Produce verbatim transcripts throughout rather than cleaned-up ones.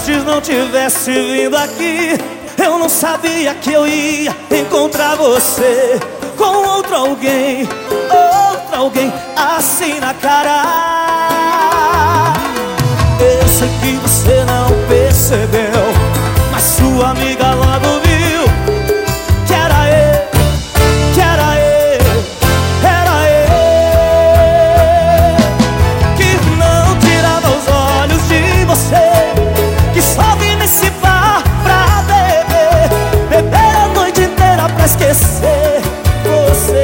antes não tivesse vindo aqui, eu não sabia que eu ia encontrar você com outro alguém, outro alguém assim na cara. Eu sei que você não percebeu, mas sua amiga logo viu que era eu, que era eu, era eu, que não tirava os olhos de você, que só vim nesse bar pra beber, beber a noite inteira pra esquecer você.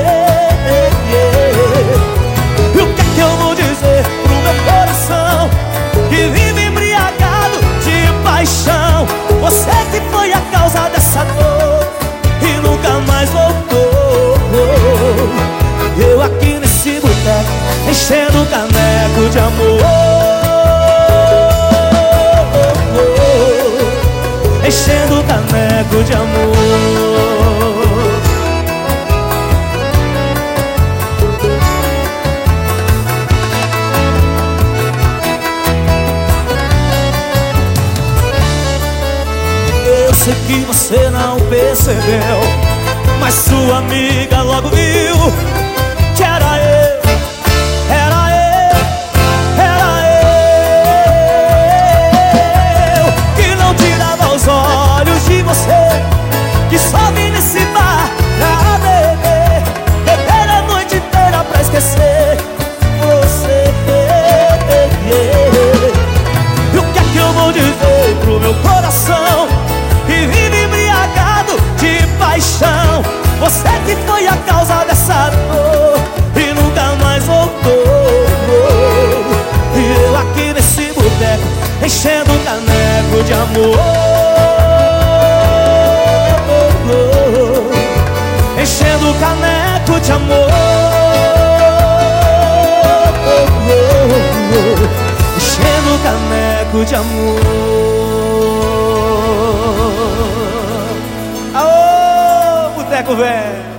E o que é que eu vou dizer pro meu coração que vive embriagado de paixão? Você que foi a causa dessa dor e nunca mais voltou. Eu aqui nesse boteco enchendo o caneco de amor, enchendo o caneco de amor. Eu sei que você não percebeu, mas sua amiga logo viu que era eu, era eu, era eu, que não tirava os olhos de você, que só vim nesse bar pra beber, beber a noite inteira pra esquecer você. E o que é que eu vou dizer pro meu coração que vive embriagado de paixão? Você que foi a causa dessa dor e nunca mais voltou. E eu aqui nesse boteco enchendo um caneco de amor, enchendo o caneco de amor, enchendo o caneco de amor. Aô, boteco velho!